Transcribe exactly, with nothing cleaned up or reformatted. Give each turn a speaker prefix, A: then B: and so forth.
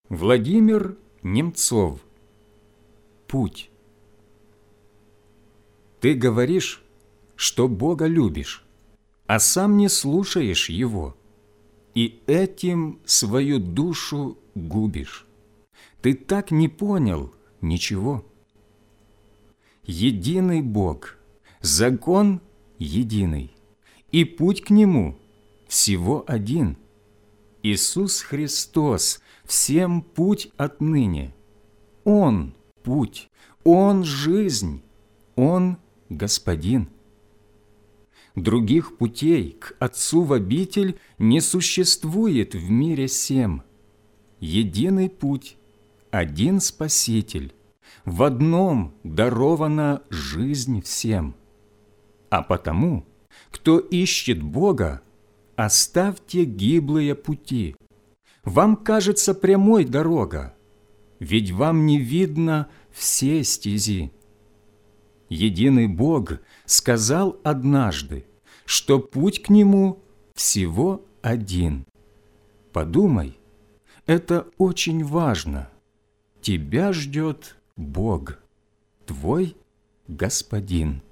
A: Владимир Немцов. Путь. Ты говоришь, что Бога любишь, а сам не слушаешь Его, и этим свою душу губишь. Ты так не понял ничего. Единый Бог, закон единый, и путь к Нему всего один. Иисус Христос всем путь отныне. Он путь, Он жизнь, Он Господин. Других путей к Отцу в обитель не существует в мире сем. Единый путь, один Спаситель, в одном дарована жизнь всем. А потому, кто ищет Бога, оставьте гиблые пути. Вам кажется прямой дорога, ведь вам не видно все стези. Единый Бог сказал однажды, что путь к Нему всего один. Подумай, это очень важно. Тебя ждет Бог, твой Господин.